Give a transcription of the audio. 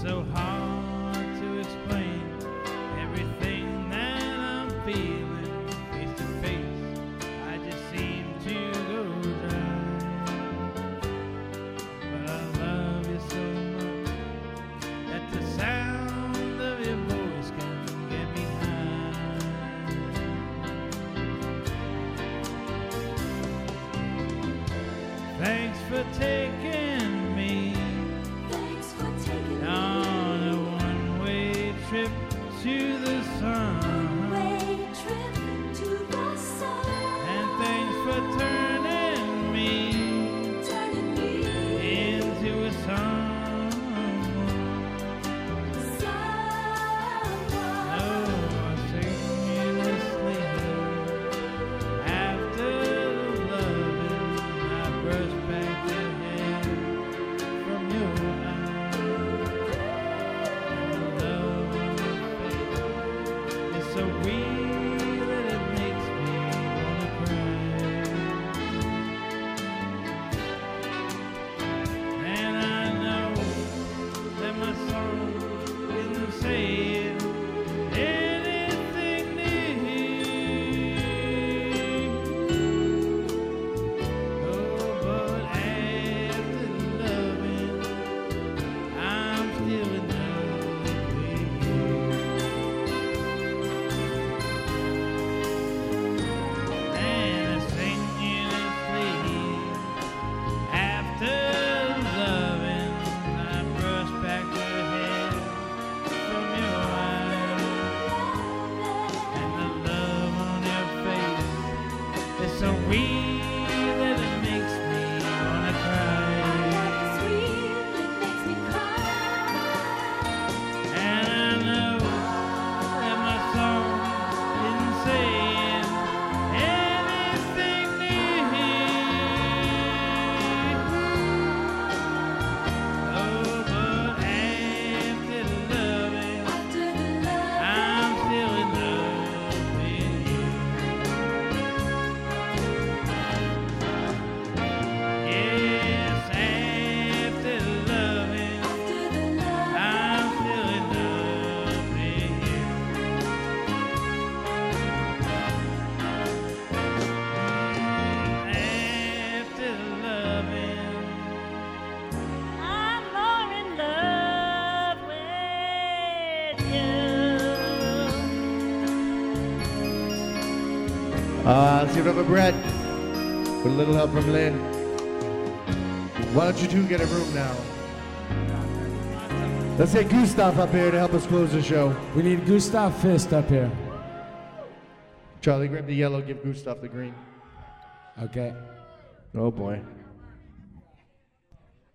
so hard to explain everything that I'm feeling face to face. I just seem to go dry. But I love you so much that the sound of your voice can get me high. Thanks for taking me on a one-way trip to the sun. And thanks for turning me into a someone. Oh, I sing you this later. After loving, I brush back the hair from your eyes. And the love on your face is so real that it makes me wanna cry. And I know that my song isn't saying anything new. Oh, but after loving, I'm still in love with you. And I sing you this lady. After loving, I brush back the hair from your eyes. And the love on your face is so real that it makes me wanna cry. And I know that my song isn't saying anything new. Oh, but after loving, I'm still in love with you. Yes, after loving, I'm still in love with you. After loving, I'm more in love with you. Let's give it up for Brett. With a little help from Lynn. Why don't you two get a room now? Let's get Gustav up here to help us close the show. We need Gustav Fist up here. Charlie, grab the yellow, give Gustav the green. Okay. Oh boy.